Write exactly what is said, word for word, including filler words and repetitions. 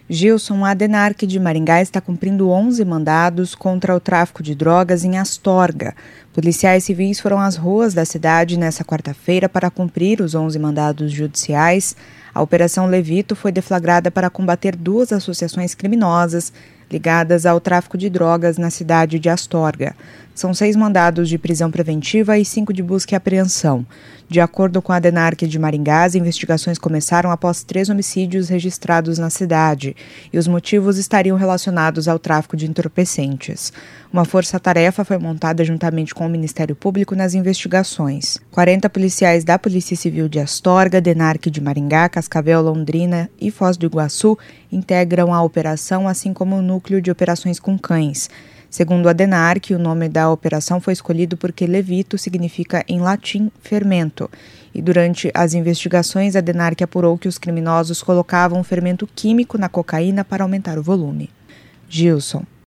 Gilson, a Adenarc de Maringá está cumprindo onze mandados contra o tráfico de drogas em Astorga. Policiais civis foram às ruas da cidade nesta quarta-feira para cumprir os onze mandados judiciais. A Operação Levito foi deflagrada para combater duas associações criminosas ligadas ao tráfico de drogas na cidade de Astorga. São seis mandados de prisão preventiva e cinco de busca e apreensão. De acordo com a Adenarc de Maringá, as investigações começaram após três homicídios registrados na cidade e os motivos estariam relacionados ao tráfico de entorpecentes. Uma força-tarefa foi montada juntamente com o Ministério Público nas investigações. quarenta policiais da Polícia Civil de Astorga, Adenarc de Maringá, Cascavel, Londrina e Foz do Iguaçu integram a operação, assim como o núcleo de operações com cães. Segundo a Adenarc, o nome da operação foi escolhido porque levito significa em latim fermento. E durante as investigações, a Adenarc apurou que os criminosos colocavam fermento químico na cocaína para aumentar o volume. Gilson.